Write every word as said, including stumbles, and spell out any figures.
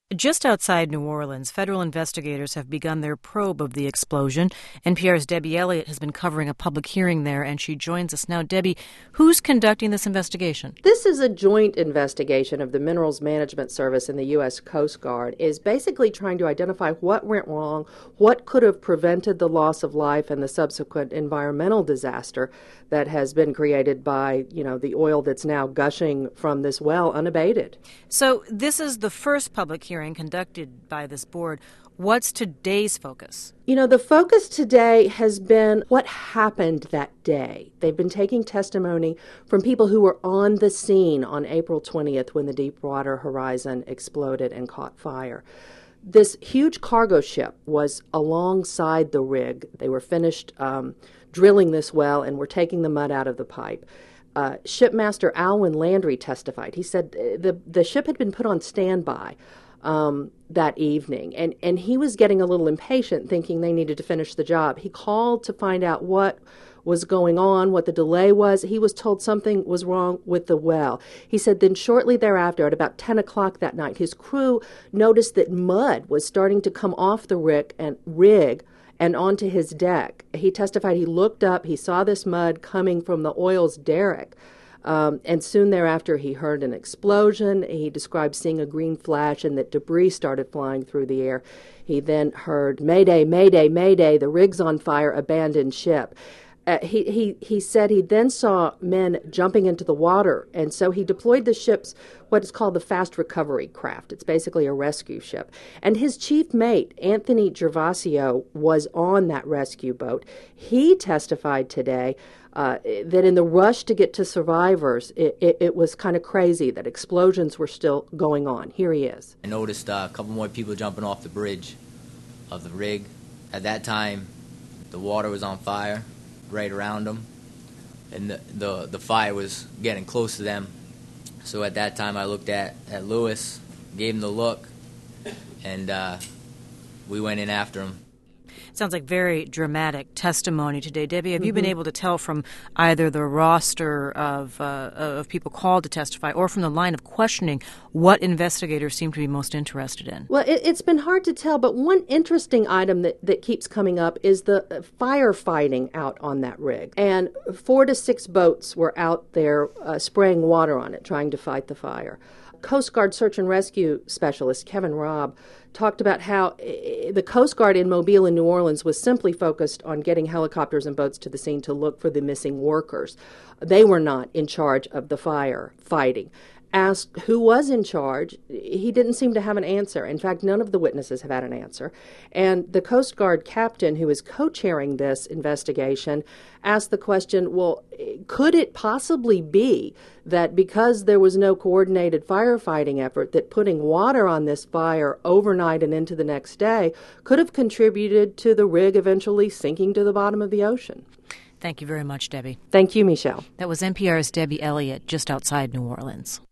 Just outside New Orleans, federal investigators have begun their probe of the explosion. N P R's Debbie Elliott has been covering a public hearing there, and she joins us now. Debbie, who's conducting this investigation? This is a joint investigation of the Minerals Management Service and the U S Coast Guard, is basically trying to identify what went wrong, what could have prevented the loss of life and the subsequent environmental disaster that has been created by, you know, the oil that's now gushing from this well unabated. So this is the first public hearing conducted by this board. What's today's focus? You know, the focus today has been what happened that day. They've been taking testimony from people who were on the scene on April twentieth when the Deepwater Horizon exploded and caught fire. This huge cargo ship was alongside the rig. They were finished um, drilling this well and were taking the mud out of the pipe. Uh, Shipmaster Alwyn Landry testified. He said the, the ship had been put on standby Um, that evening, and, and he was getting a little impatient, thinking they needed to finish the job. He called to find out what was going on, what the delay was. He was told something was wrong with the well. He said then shortly thereafter, at about ten o'clock that night, his crew noticed that mud was starting to come off the rig and rig and onto his deck. He testified he looked up, he saw this mud coming from the oil's derrick. Um, and soon thereafter, he heard an explosion. He described seeing a green flash and that debris started flying through the air. He then heard, "Mayday, Mayday, Mayday, the rig's on fire, abandon ship." Uh, he, he, he said he then saw men jumping into the water, and so he deployed the ship's what is called the fast recovery craft. It's basically a rescue ship. And his chief mate, Anthony Gervasio, was on that rescue boat. He testified today uh, that in the rush to get to survivors, it, it, it was kind of crazy that explosions were still going on. Here he is. I noticed uh, a couple more people jumping off the bridge of the rig. At that time, the water was on fire right around them, and the, the the fire was getting close to them. So at that time I looked at, at Lewis, gave him the look, and uh, we went in after him. Sounds like very dramatic testimony today. Debbie, have mm-hmm. you been able to tell from either the roster of uh, of people called to testify or from the line of questioning what investigators seem to be most interested in? Well, it, it's been hard to tell, but one interesting item that, that keeps coming up is the firefighting out on that rig. And four to six boats were out there uh, spraying water on it, trying to fight the fire. Coast Guard search and rescue specialist Kevin Robb talked about how the Coast Guard in Mobile and New Orleans was simply focused on getting helicopters and boats to the scene to look for the missing workers. They were not in charge of the fire fighting. Asked who was in charge, he didn't seem to have an answer. In fact, none of the witnesses have had an answer. And the Coast Guard captain who is co-chairing this investigation asked the question, well, could it possibly be that because there was no coordinated firefighting effort, that putting water on this fire overnight and into the next day could have contributed to the rig eventually sinking to the bottom of the ocean? Thank you very much, Debbie. Thank you, Michelle. That was N P R's Debbie Elliott just outside New Orleans.